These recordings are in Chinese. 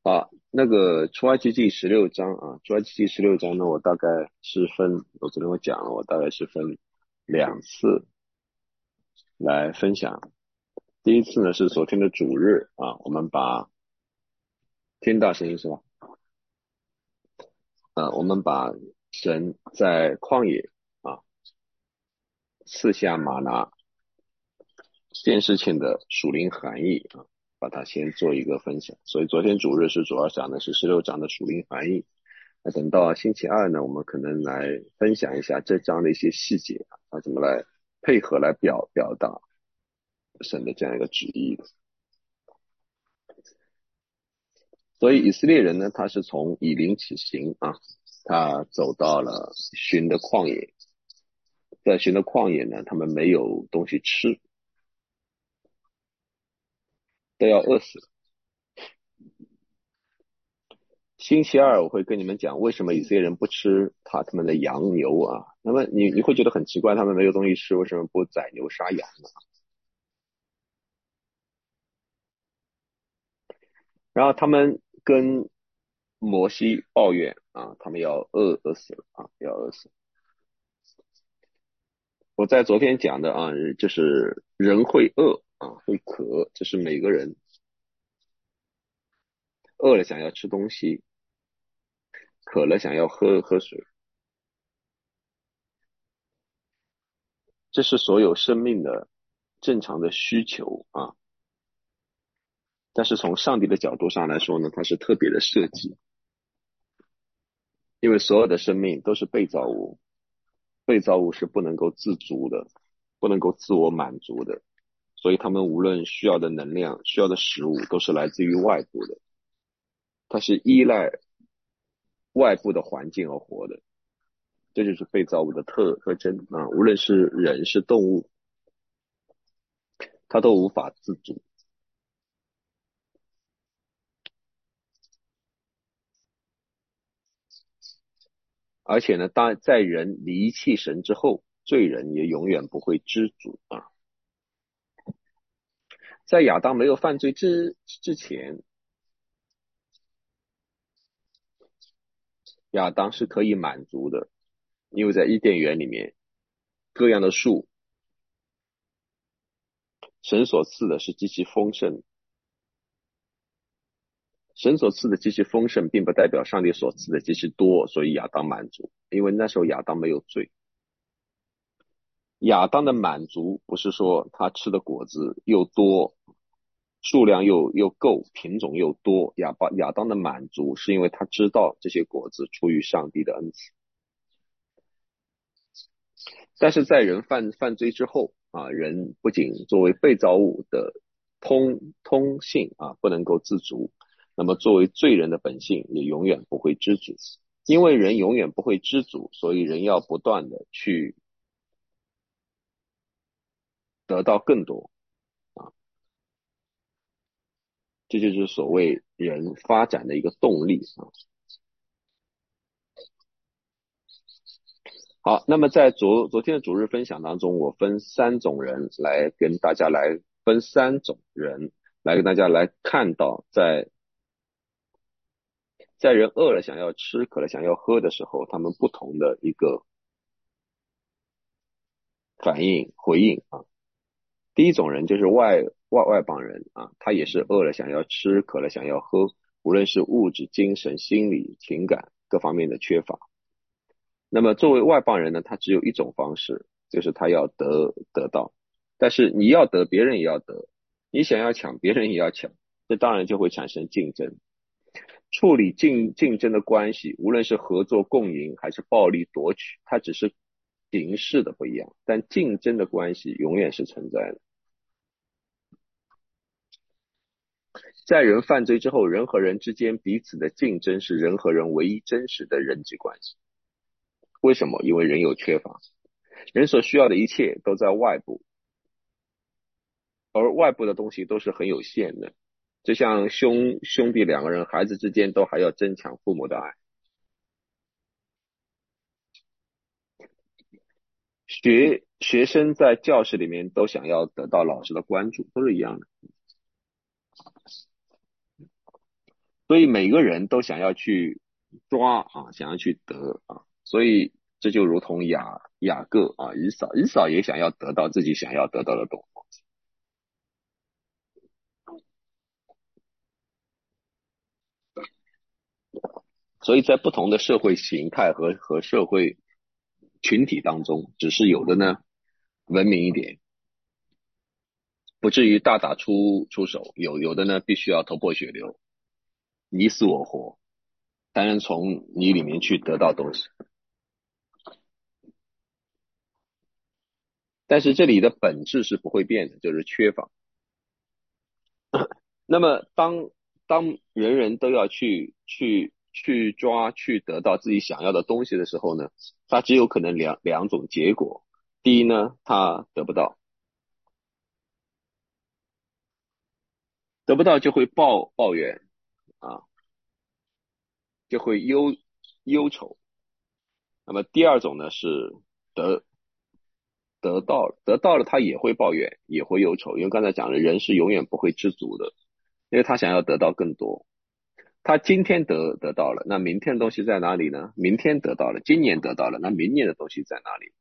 啊，那个出埃及记16章啊，出埃及记十六章呢，我昨天讲了，我大概是分2次来分享。第一次呢是昨天的主日啊，我们把听大声音是吧？我们把神在旷野啊赐下玛拿这件事情的属灵含义啊，把它先做一个分享。所以昨天主日是主要讲的是16章的属灵含义。那等到星期二呢，我们可能来分享一下这章的一些细节啊，怎么来配合来表达神的这样一个旨意的。所以以色列人呢，他是从以琳起行啊，他走到了寻的旷野，在寻的旷野呢，他们没有东西吃，都要饿死。星期二我会跟你们讲为什么以色列人不吃他们的羊牛啊。那么你会觉得很奇怪，他们没有东西吃，为什么不宰牛杀羊呢？然后他们跟摩西抱怨啊，他们要饿死了啊，要饿死。我在昨天讲的啊，就是人会饿啊，会渴，这是每个人饿了想要吃东西，渴了想要喝水，这是所有生命的正常的需求啊。但是从上帝的角度上来说呢，它是特别的设计，因为所有的生命都是被造物，被造物是不能够自足的，不能够自我满足的，所以他们无论需要的能量、需要的食物都是来自于外部的，它是依赖外部的环境而活的，这就是被造物的特征啊。无论是人是动物，它都无法自主。而且呢，当在人离弃神之后，罪人也永远不会知足啊。在亚当没有犯罪之前，亚当是可以满足的，因为在伊甸园里面，各样的树，神所赐的是极其丰盛，神所赐的极其丰盛，并不代表上帝所赐的极其多，所以亚当满足，因为那时候亚当没有罪。亚当的满足不是说他吃的果子又多，数量又够，品种又多。亚当的满足是因为他知道这些果子出于上帝的恩赐。但是在人犯罪之后啊，人不仅作为被造物的通性啊不能够自足，那么作为罪人的本性也永远不会知足。因为人永远不会知足，所以人要不断的去得到更多啊，这就是所谓人发展的一个动力啊。好，那么在昨天的主日分享当中，我分三种人来跟大家来分三种人来跟大家来看到在人饿了想要吃，渴了想要喝的时候，他们不同的一个反应回应啊。第一种人就是外邦人啊，他也是饿了想要吃，渴了想要喝，无论是物质、精神、心理、情感各方面的缺乏。那么作为外邦人呢，他只有一种方式，就是他要得到，但是你要得，别人也要得，你想要抢，别人也要抢，这当然就会产生竞争。处理竞争的关系，无论是合作共赢还是暴力夺取，它只是形式的不一样，但竞争的关系永远是存在的。在人犯罪之后，人和人之间彼此的竞争是人和人唯一真实的人际关系。为什么？因为人有缺乏，人所需要的一切都在外部，而外部的东西都是很有限的。就像兄弟两个人，孩子之间都还要增强父母的爱。学生在教室里面都想要得到老师的关注，都是一样的。 所以每个人都想要去抓啊，想要去得啊，所以这就如同雅各啊，以扫也想要得到自己想要得到的东西。所以在不同的社会形态和社会群体当中，只是有的呢文明一点，不至于大打出手，有的呢必须要头破血流，你死我活，才能从你里面去得到东西。但是这里的本质是不会变的，就是缺乏。那么当人人都要去抓去得到自己想要的东西的时候呢，他只有可能两种结果。第一呢，他得不到，得不到就会抱怨啊，就会忧愁。那么第二种呢是得得到了他也会抱怨，也会忧愁，因为刚才讲了，人是永远不会知足的，因为他想要得到更多。他今天得到了，那明天的东西在哪里呢？明天得到了，今年得到了，那明年的东西在哪里？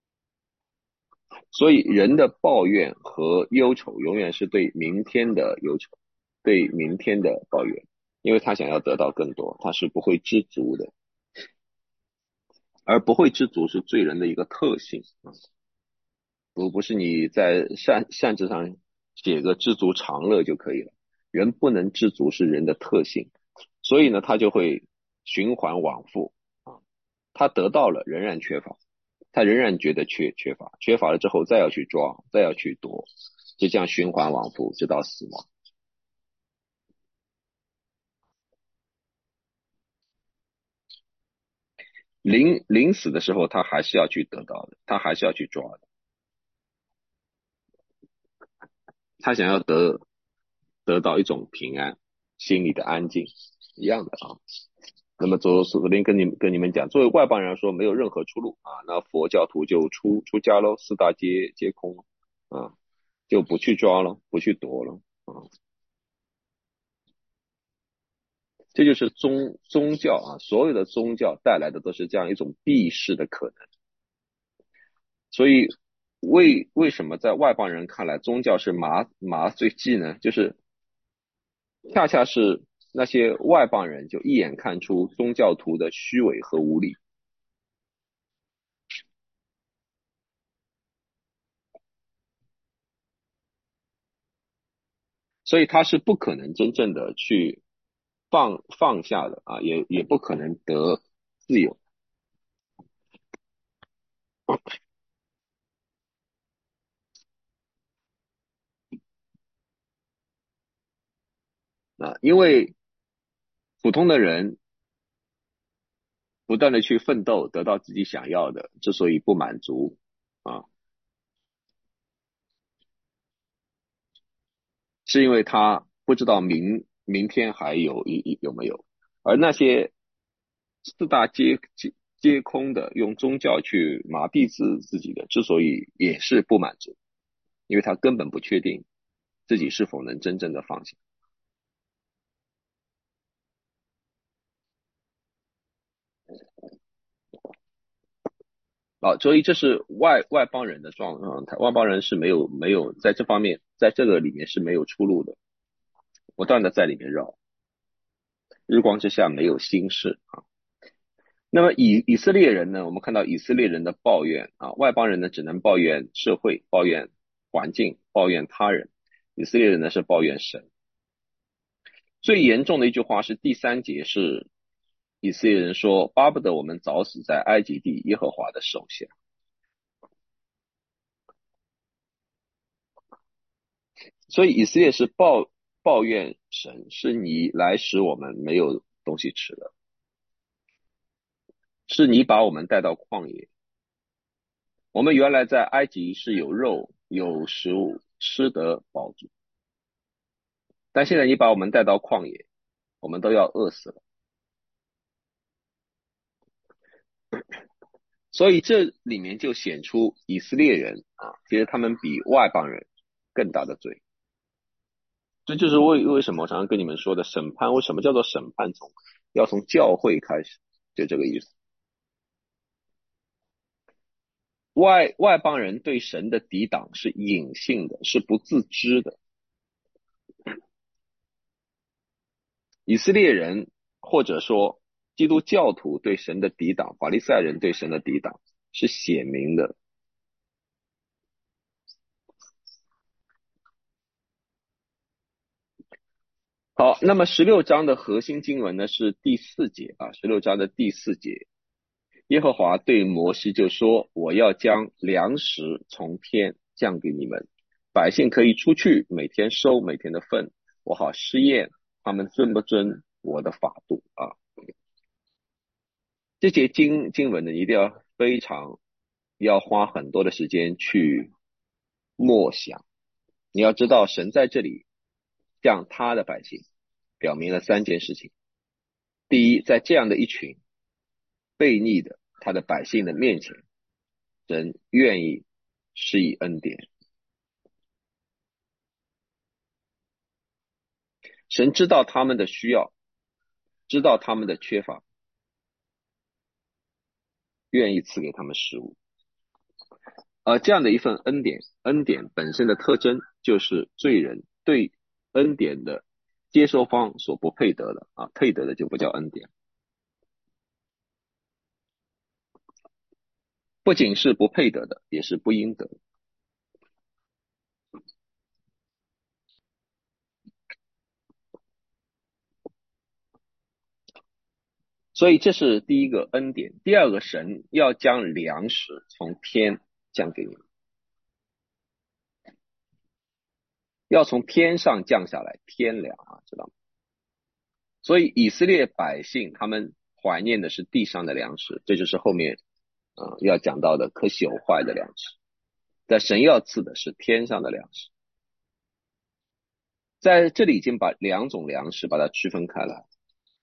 所以人的抱怨和忧愁永远是对明天的忧愁，对明天的抱怨，因为他想要得到更多，他是不会知足的，而不会知足是罪人的一个特性啊，不是你在善字上写个知足常乐就可以了，人不能知足是人的特性，所以呢，他就会循环往复啊，他得到了仍然缺乏，他仍然觉得缺乏，缺乏了之后再要去抓，再要去夺，就这样循环往复，直到死亡。临死的时候，他还是要去得到的，他还是要去抓的，他想要得到一种平安，心里的安静，一样的啊。那么昨天跟你们讲，作为外邦人来说，没有任何出路啊。那佛教徒就出家喽，四大皆空啊，就不去抓了，不去夺了啊。这就是宗教啊，所有的宗教带来的都是这样一种避世的可能。所以为什么在外邦人看来宗教是麻醉剂呢？就是恰恰是那些外邦人就一眼看出宗教徒的虚伪和无理，所以他是不可能真正的去放下的啊，也不可能得自由啊，因为普通的人不断的去奋斗，得到自己想要的，之所以不满足啊，是因为他不知道明天还有没有，而那些四大皆空的，用宗教去麻痹自己的，之所以也是不满足，因为他根本不确定自己是否能真正的放下。啊，所以这是外邦人的状态，外邦人是没有在这方面，在这个里面是没有出路的，不断的在里面绕，日光之下没有心事啊。那么以色列人呢，我们看到以色列人的抱怨啊，外邦人呢只能抱怨社会、抱怨环境、抱怨他人，以色列人呢是抱怨神。最严重的一句话是第3节是以色列人说：巴不得我们早死在埃及地耶和华的手下。所以以色列是抱怨神，是你来使我们没有东西吃的，是你把我们带到旷野。我们原来在埃及是有肉有食物吃得饱足，但现在你把我们带到旷野，我们都要饿死了。所以这里面就显出以色列人啊，其实他们比外邦人更大的罪。 这就是为什么我常常跟你们说的审判，为什么叫做审判要从教会开始，就这个意思。外邦人对神的抵挡是隐性的，是不自知的。以色列人或者说基督教徒对神的抵挡，法利赛人对神的抵挡是显明的。好，那么16章的核心经文呢是第4节啊，16章的第4节，耶和华对摩西就说：我要将粮食从天降给你们，百姓可以出去，每天收每天的份，我好试验他们遵不遵我的法度啊。这节经文呢，一定要要花很多的时间去默想。你要知道，神在这里降他的百姓，表明了3件事情。第一，在这样的一群悖逆的他的百姓的面前，神愿意施以恩典。神知道他们的需要，知道他们的缺乏，愿意赐给他们食物。这样的一份恩典，恩典本身的特征就是罪人对恩典的接收方所不配得的啊，配得的就不叫恩典。不仅是不配得的，也是不应得的。所以这是第一个恩典。第二个，神要将粮食从天降给你们，要从天上降下来，天粮啊，知道吗？所以以色列百姓他们怀念的是地上的粮食，这就是后面要讲到的可朽坏的粮食。但神要赐的是天上的粮食。在这里已经把两种粮食把它区分开来。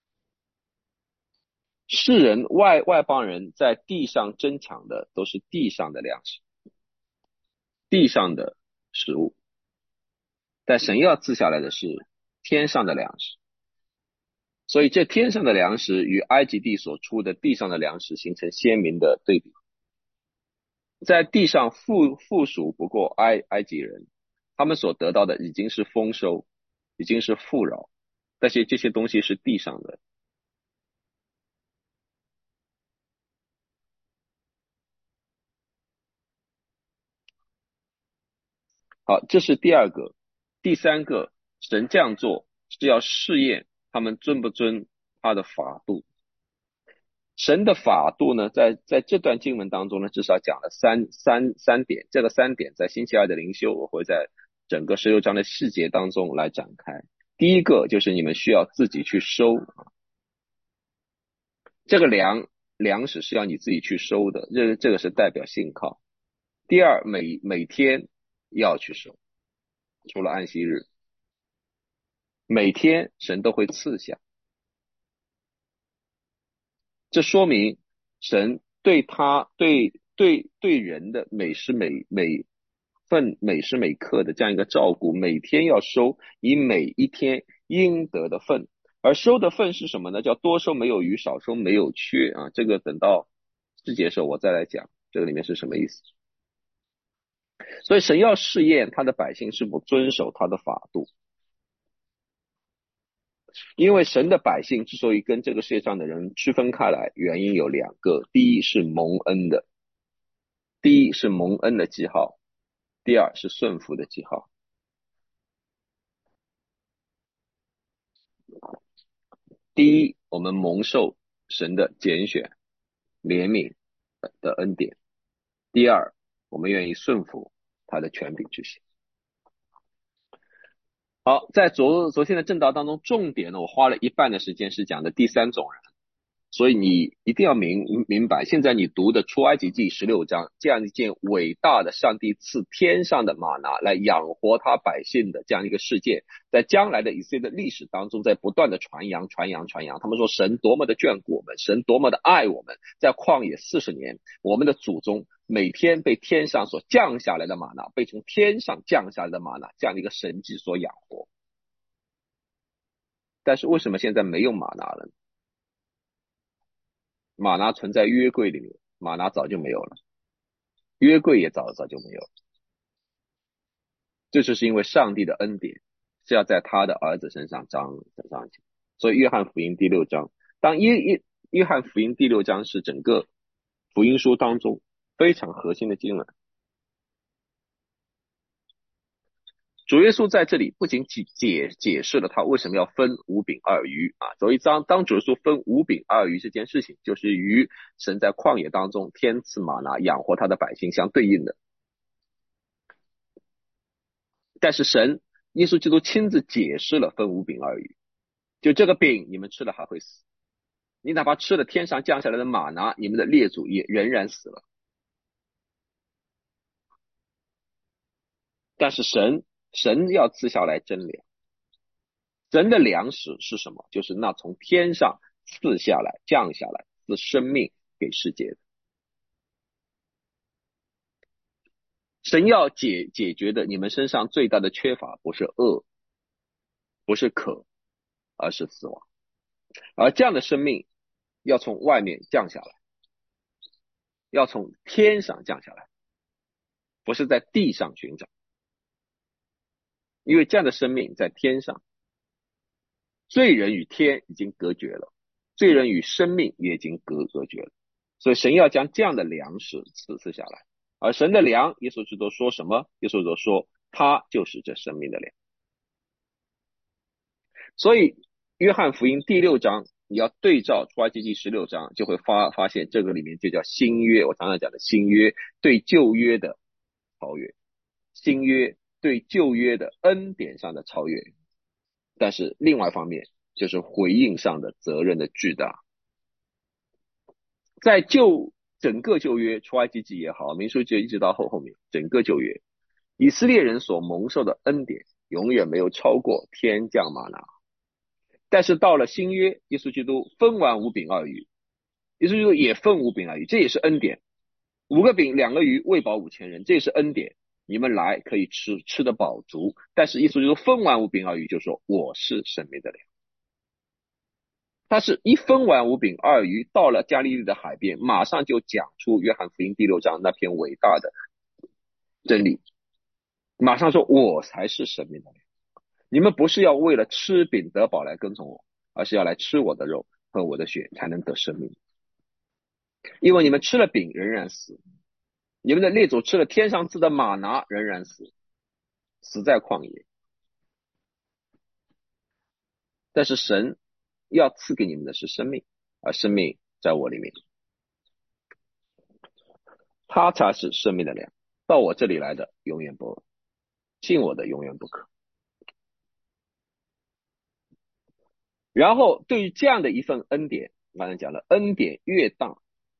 世人外邦人在地上争抢的都是地上的粮食，地上的食物，但神要赐下来的是天上的粮食。所以这天上的粮食与埃及地所出的地上的粮食形成鲜明的对比。在地上富庶不过埃及人，他们所得到的已经是丰收，已经是富饶，但是这些东西是地上的。好，这是第二个。第三个，神这样做是要试验他们遵不遵他的法度。神的法度呢，在这段经文当中呢，至少讲了三点。这个3点在星期二的灵修，我会在整个16章的细节当中来展开。第一个就是你们需要自己去收，这个粮食是要你自己去收的，这个是代表信靠。第二，每天要去收，除了安息日，每天神都会赐下。这说明神对人的每时每刻的这样一个照顾，每天要收以每一天应得的份。而收的份是什么呢？叫多收没有余，少收没有缺啊。这个等到细节的时候我再来讲，这个里面是什么意思。所以神要试验他的百姓是否遵守他的法度。因为神的百姓之所以跟这个世界上的人区分开来，原因有2个。第一是蒙恩的，第一是蒙恩的记号，第二是顺服的记号。第一，我们蒙受神的拣选、怜悯的恩典；第二，我们愿意顺服他的权柄之行。好，在昨天的正道当中，重点呢，我花了一半的时间是讲的第3种人。所以你一定要明白，现在你读的出埃及记16章，这样一件伟大的上帝赐天上的玛拿来养活他百姓的这样一个事件，在将来的以色列的历史当中，在不断的传扬。他们说神多么的眷顾我们，神多么的爱我们，在旷野40年，我们的祖宗每天被天上所降下来的玛拿，被从天上降下来的玛拿这样的一个神迹所养活。 但是为什么现在没有玛拿了呢？玛拿存在约柜里面，玛拿早就没有了，约柜也早就没有了。这就是因为上帝的恩典是要在他的儿子身上彰上去。所以约翰福音第六章，当约翰福音第六章是整个福音书当中非常核心的经文。主耶稣在这里不仅解释了他为什么要分五饼二鱼啊，所以当主耶稣分五饼二鱼这件事情，就是与神在旷野当中天赐玛拿养活他的百姓相对应的。但是耶稣基督亲自解释了分五饼二鱼，就这个饼你们吃了还会死，你哪怕吃了天上降下来的玛拿，你们的列祖也仍然死了。但是神要赐下来真粮，神的粮食是什么？就是那从天上赐下来降下来赐生命给世界的。神要解决的你们身上最大的缺乏不是饿，不是渴，而是死亡。而这样的生命要从外面降下来，要从天上降下来，不是在地上寻找。因为这样的生命在天上，罪人与天已经隔绝了，罪人与生命也已经隔绝了，所以神要将这样的粮食赐下来。而神的粮，耶稣基督说什么？耶稣基督说他就是这生命的粮。所以约翰福音第六章你要对照出埃及记16章，就会发现这个里面就叫新约，我常常讲的新约对旧约的超越，新约对旧约的恩典上的超越。但是另外一方面就是回应上的责任的巨大。在整个旧约，出埃及记也好，民数记一直到后面，整个旧约，以色列人所蒙受的恩典永远没有超过天降玛拿。但是到了新约，耶稣基督分完五饼二鱼，耶稣基督也分五饼二鱼，这也是恩典。5个饼2个鱼喂饱5000人，这也是恩典。你们来可以吃得饱足。但是耶稣基督分完五饼二鱼就说我是生命的粮。他是一分完五饼二鱼，到了加利利的海边，马上就讲出约翰福音第6章那篇伟大的真理，马上说我才是生命的粮。你们不是要为了吃饼得饱来跟从我，而是要来吃我的肉喝我的血才能得生命。因为你们吃了饼仍然死，你们的列祖吃了天上赐的玛拿仍然死在旷野。但是神要赐给你们的是生命，而生命在我里面，他才是生命的粮。到我这里来的永远不饿，信我的永远不渴。然后对于这样的一份恩典，刚才讲了，恩典越大，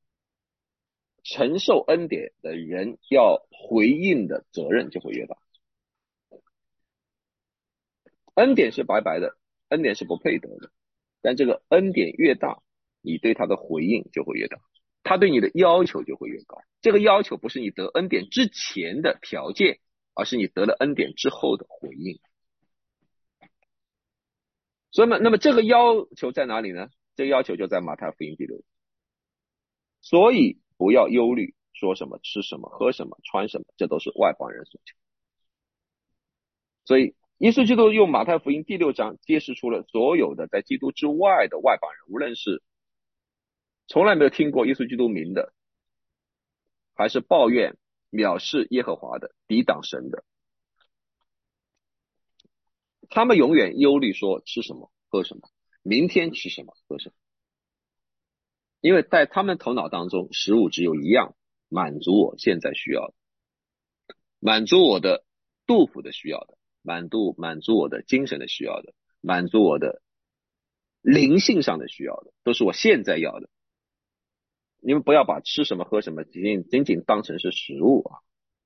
承受恩典的人要回应的责任就会越大。恩典是白白的，恩典是不配得的，但这个恩典越大，你对他的回应就会越大，他对你的要求就会越高。这个要求不是你得恩典之前的条件，而是你得了恩典之后的回应。所以那么这个要求在哪里呢？这个要求就在马太福音第6。所以不要忧虑，说什么吃什么喝什么穿什么，这都是外邦人所求。所以耶稣基督用马太福音第6章揭示出了所有的在基督之外的外邦人，无论是从来没有听过耶稣基督名的，还是抱怨藐视耶和华的，抵挡神的，他们永远忧虑说吃什么喝什么，明天吃什么喝什么。因为在他们头脑当中，食物只有一样，满足我现在需要的，满足我的肚腹的需要的，满足我的精神的需要的，满足我的灵性上的需要的，都是我现在要的。你们不要把吃什么喝什么仅仅当成是食物啊，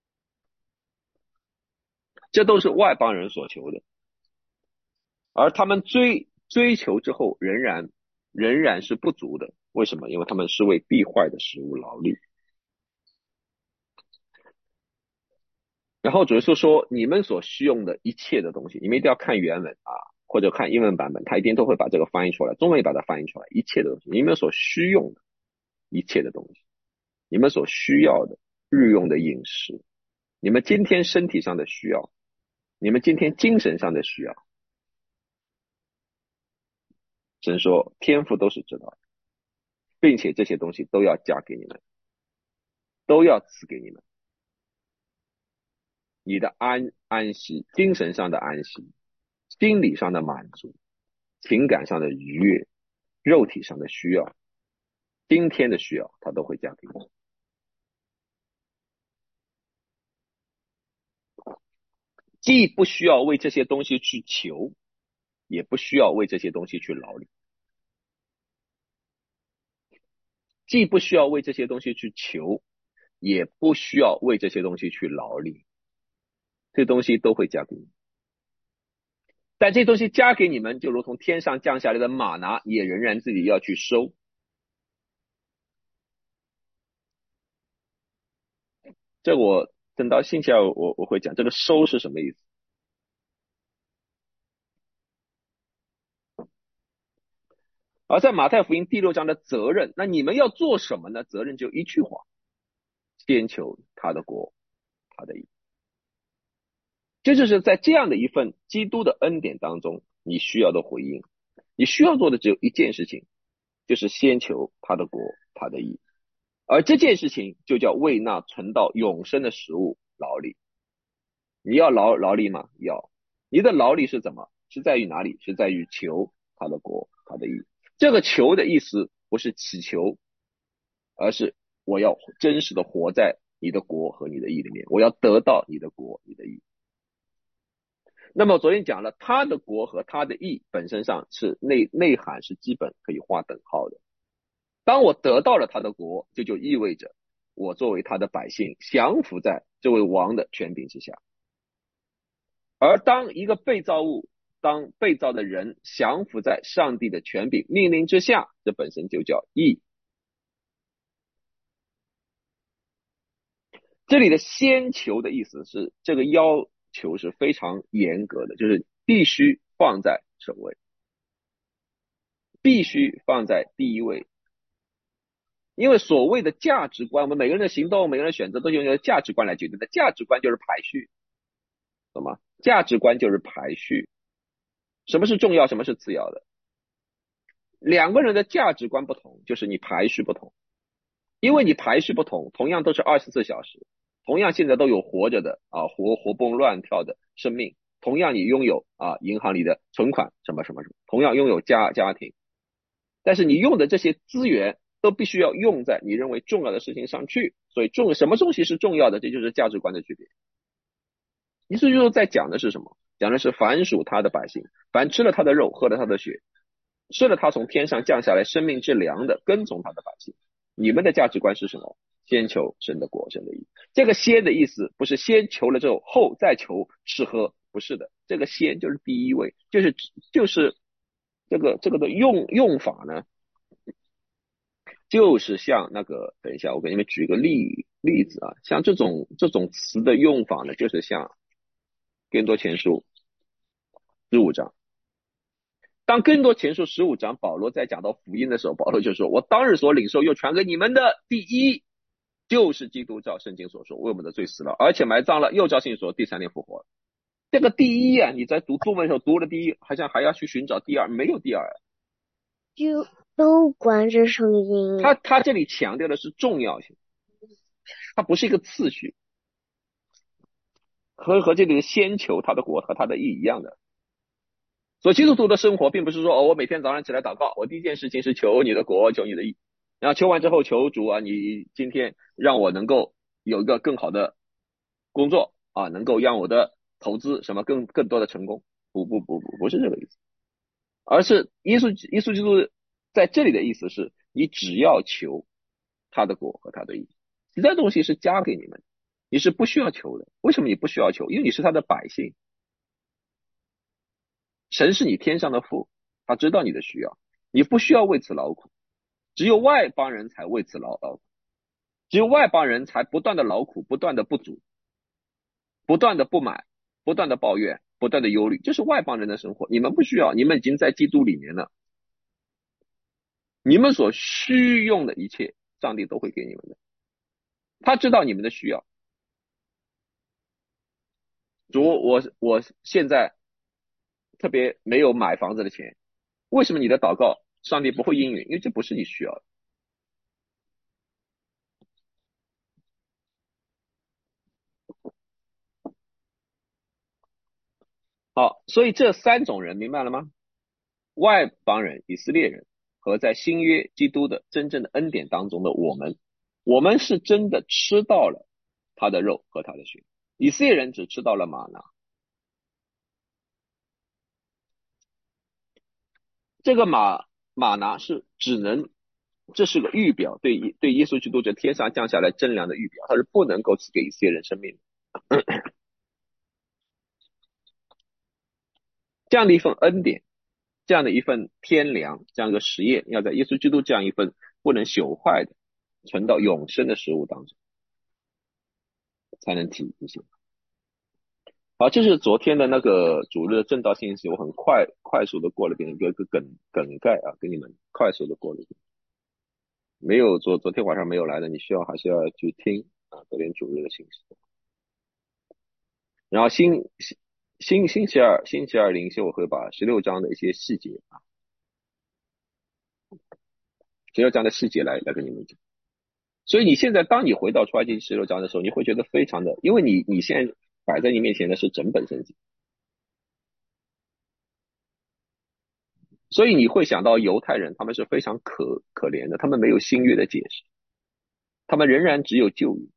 这都是外邦人所求的。而他们追求之后仍然是不足的。为什么？因为他们是为必坏的食物劳力。然后主耶稣说，你们所需用的一切的东西，你们一定要看原文啊， 或者看英文版本，它一定都会把这个翻译出来，中文也把它翻译出来，一切的东西，你们所需用的一切的东西，你们所需要的日用的饮食，你们今天身体上的需要，你们今天精神上的需要，神说天父都是知道的，并且这些东西都要加给你们，都要赐给你们。你的安息，精神上的安息，心理上的满足，情感上的愉悦，肉体上的需要，今天的需要，他都会加给你。既不需要为这些东西去求，也不需要为这些东西去劳力。既不需要为这些东西去求，也不需要为这些东西去劳力，这东西都会加给你。但这东西加给你们，就如同天上降下来的玛拿，也仍然自己要去收。这我等到星期二我会讲这个收是什么意思。而在马太福音第6章的责任，那你们要做什么呢？责任就一句话：先求他的国，他的义。这就是在这样的一份基督的恩典当中，你需要的回应。你需要做的只有一件事情，就是先求他的国，他的义。而这件事情就叫为那存到永生的食物劳力。你要劳力吗？要。你的劳力是怎么？是在于哪里？是在于求他的国，他的义。这个求的意思不是祈求，而是我要真实的活在你的国和你的义里面，我要得到你的国，你的义。那么昨天讲了，他的国和他的义本身上是内涵是基本可以划等号的。当我得到了他的国，这就意味着我作为他的百姓，降服在这位王的权柄之下。而当一个被造物，当被造的人降服在上帝的权柄命令之下，这本身就叫义。这里的先求的意思是，这个要求是非常严格的，就是必须放在首位，必须放在第一位。因为所谓的价值观，我们每个人的行动，每个人的选择都是用价值观来决定的。价值观就是排序，懂吗？价值观就是排序。什么是重要，什么是次要的？两个人的价值观不同，就是你排序不同。因为你排序不同，同样都是24小时，同样现在都有活着的活蹦乱跳的生命，同样你拥有银行里的存款什么什么什么，同样拥有家庭，但是你用的这些资源都必须要用在你认为重要的事情上去。所以什么东西是重要的，这就是价值观的区别。耶稣就是在讲的是什么？讲的是凡属他的百姓，凡吃了他的肉，喝了他的血，吃了他从天上降下来生命之粮的，跟从他的百姓。你们的价值观是什么？先求神的国，神的义。这个先的意思不是先求了之后再求吃喝，不是的。这个先就是第一位，就是这个的用法呢，就是像那个，等一下我给你们举个例子啊，像这种词的用法呢，就是像哥林多前书15章。当哥林多前书15章保罗在讲到福音的时候，保罗就说：我当日所领受又传给你们的第一，就是基督照圣经所说为我们的罪死了，而且埋葬了，又照信说第3天复活了。这个第一啊，你在读中文的时候读了第一，好像还要去寻找第二，没有第二。 就都关着圣经。 他这里强调的是重要性，它不是一个次序，和这里的先求他的国和他的义一样的。所以基督徒的生活并不是说我每天早上起来祷告，我第一件事情是求你的国，求你的义，然后求完之后求主你今天让我能够有一个更好的工作能够让我的投资什么更多的成功。不是这个意思，而是耶稣基督在这里的意思是，你只要求他的国和他的义，其他东西是加给你们，你是不需要求的。为什么你不需要求？因为你是他的百姓。神是你天上的父，他知道你的需要，你不需要为此劳苦。只有外邦人才为此劳苦，只有外邦人才不断的劳苦，不断的不足，不断的不满，不断的抱怨， 不断的忧虑，这是外邦人的生活，你们不需要，你们已经在基督里面了，你们所需用的一切，上帝都会给你们的，他知道你们的需要。主，我现在特别没有买房子的钱，为什么你的祷告上帝不会应允？因为这不是你需要的。好，所以这三种人明白了吗？外邦人、以色列人和在新约基督的真正的恩典当中的我们，我们是真的吃到了他的肉和他的血。以色列人只吃到了玛拿，这个玛拿是只能，这是个预表，对耶稣基督这天上降下来真粮的预表，它是不能够赐给以色列人生命的。这样的一份恩典，这样的一份天粮，这样一个实验，要在耶稣基督这样一份不能朽坏的存到永生的食物当中才能体现。好，这是昨天的那个主日的正道信息，我很快速的过了一遍，一个梗概啊，给你们快速的过了一遍。没有昨天晚上没有来的，你还是要去听啊，昨天主日的信息。然后星期二灵修我会把16章的一些细节啊16章的细节来跟你们讲。所以你现在当你回到出埃及记16章的时候，你会觉得非常的，因为你现在摆在你面前的是整本圣经，所以你会想到犹太人他们是非常可怜的，他们没有新约的解释，他们仍然只有旧约，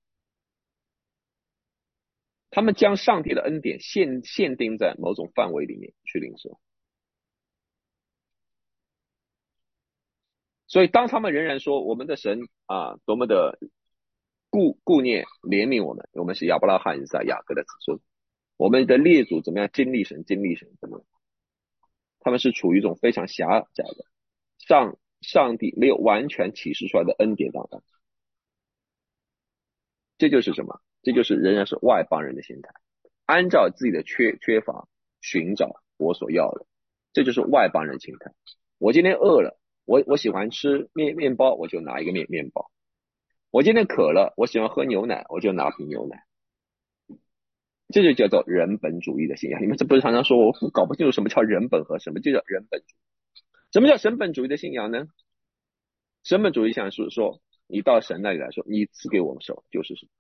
他们将上帝的恩典限定在某种范围里面去领受。所以当他们仍然说我们的神啊多么的顾念怜悯我们，我们是亚伯拉罕、以撒、雅各的子孙，我们的列祖怎么样经历神怎么样，他们是处于一种非常狭窄的上帝没有完全启示出来的恩典当中。这就是什么？这就是仍然是外邦人的心态，按照自己的缺乏寻找我所要的，这就是外邦人心态。我今天饿了，我喜欢吃面包，我就拿一个面包。我今天渴了，我喜欢喝牛奶，我就拿瓶牛奶。这就叫做人本主义的信仰。你们这不是常常说我搞不清楚什么叫人本和什么就叫人本主义？什么叫神本主义的信仰呢？神本主义想是说，你到神那里来说，你赐给我们什么就是什么。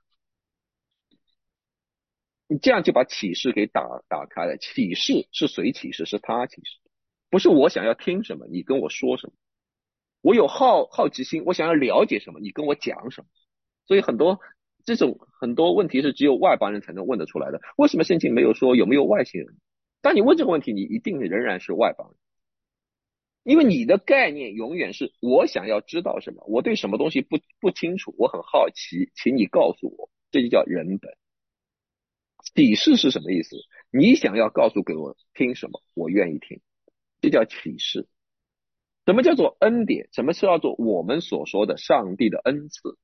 你这样就把启示给打开了。启示是谁启示？是他启示，不是我想要听什么，你跟我说什么。我有好奇心，我想要了解什么，你跟我讲什么。所以很多问题是只有外邦人才能问得出来的。为什么圣经没有说有没有外星人？当你问这个问题，你一定仍然是外邦人，因为你的概念永远是我想要知道什么，我对什么东西不清楚，我很好奇，请你告诉我。这就叫人本。启示是什么意思？你想要告诉给我听什么，我愿意听，这叫启示。什么叫做恩典？什么是叫做我们所说的上帝的恩赐？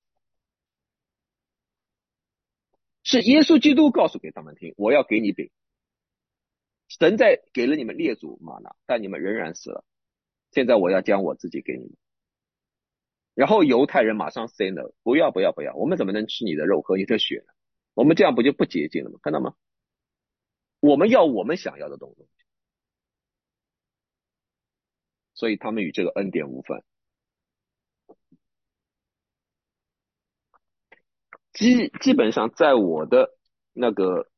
是耶稣基督告诉给他们听，我要给你饼。神在给了你们列祖玛拿，但你们仍然死了。现在我要将我自己给你们。然后犹太人马上 say no， 不要，我们怎么能吃你的肉喝你的血呢？我们这样不就不洁净了吗？看到吗？我们要我们想要的东西，所以他们与这个恩典无分。基本上在我的那个，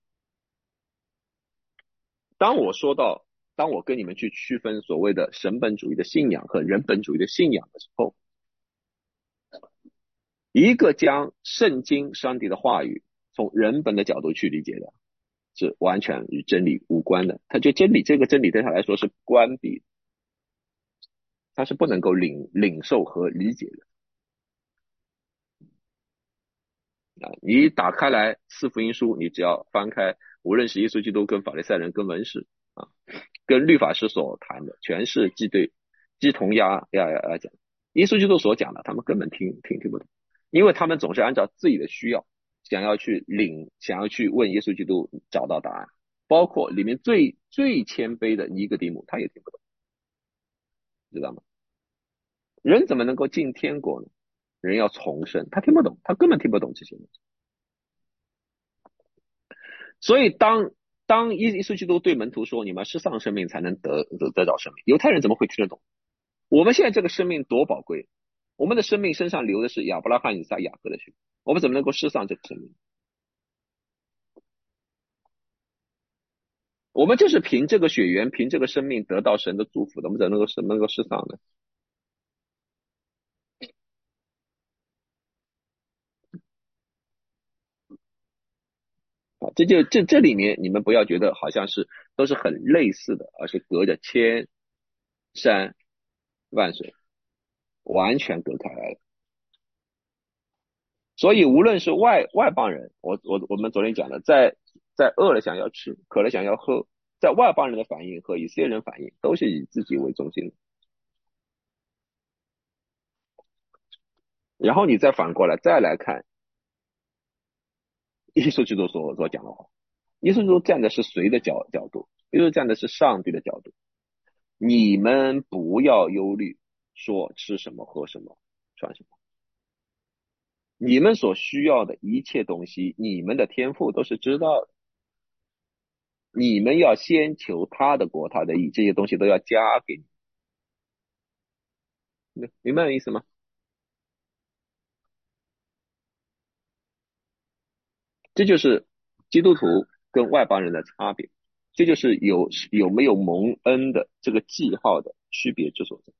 当我跟你们去区分所谓的神本主义的信仰和人本主义的信仰的时候，一个将圣经上帝的话语从人本的角度去理解的，是完全与真理无关的。他就这个真理对他来说是关闭，他是不能够领受和理解的。你打开来四福音书，你只要翻开，无论是耶稣基督跟法利赛人跟文士啊，跟律法师所谈的，全是鸡同鸭讲。耶稣基督所讲的，他们根本听不懂，因为他们总是按照自己的需要想要去问耶稣基督找到答案。 包括里面最谦卑的尼格底母，他也听不懂，知道吗？人怎么能够进天国呢？人要重生，他听不懂，他根本听不懂这些东西。所以当耶稣基督对门徒说你们失丧生命才能得到生命，犹太人怎么会听得懂？我们现在这个生命多宝贵，我们的生命身上流的是亚伯拉罕、以撒、雅各的血，我们怎么能够失丧这个生命？我们就是凭这个血缘，凭这个生命得到神的祝福的，我们怎么能够失丧呢？啊，这里面你们不要觉得好像是都是很类似的，而是隔着千山万水，完全隔开来的。所以无论是外邦人，我们昨天讲的，在饿了想要吃，渴了想要喝，在外邦人的反应和以色列人反应都是以自己为中心的。然后你再反过来再来看耶稣基督所讲的话，耶稣基督站的是谁的角度？耶稣站的是上帝的角度。你们不要忧虑，说吃什么喝什么穿什么，你们所需要的一切东西，你们的天父都是知道的。你们要先求他的国，他的义，这些东西都要加给你，明白我意思吗？这就是基督徒跟外邦人的差别，这就是有没有蒙恩的这个记号的区别之所在。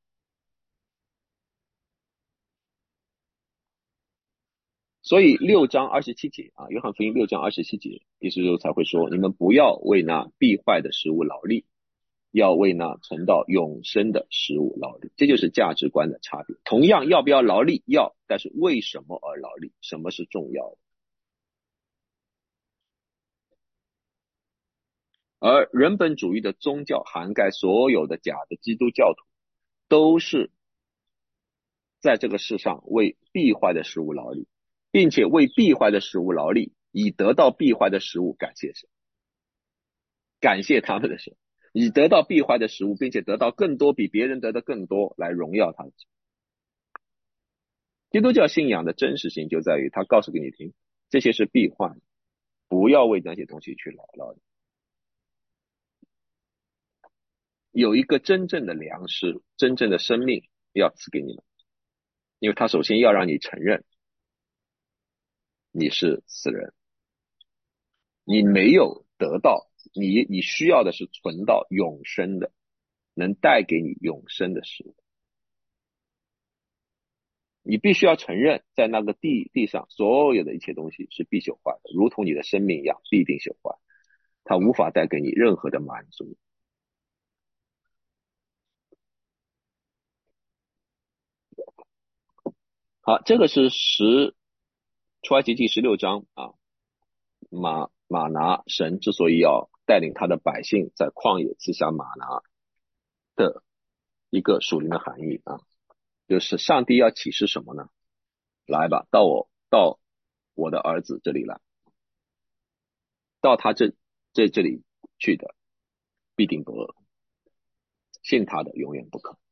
所以6章27节啊，约翰福音6章27节，耶稣才会说：你们不要为那必坏的食物劳力，要为那存到永生的食物劳力。这就是价值观的差别。同样要不要劳力？要，但是为什么而劳力？什么是重要的？而人本主义的宗教涵盖所有的假的基督教徒，都是在这个世上为必坏的食物劳力，并且为必坏的食物劳力，以得到必坏的食物感谢神，感谢他们的神，以得到必坏的食物，并且得到更多比别人得的更多来荣耀他的神。基督教信仰的真实性就在于他告诉给你听，这些是必坏的，不要为那些东西去劳力。有一个真正的粮食，真正的生命要赐给你们，因为他首先要让你承认你是死人，你没有得到，你需要的是存到永生的，能带给你永生的事物。你必须要承认，在那个地上所有的一切东西是必朽坏的，如同你的生命一样，必定朽坏，它无法带给你任何的满足。好，这个是出埃及记16章啊，马拿神之所以要带领他的百姓在旷野赐下马拿的一个属灵的含义啊，就是上帝要启示什么呢？来吧，到我的儿子这里来，到他这里去的必定不饿，信他的永远不可。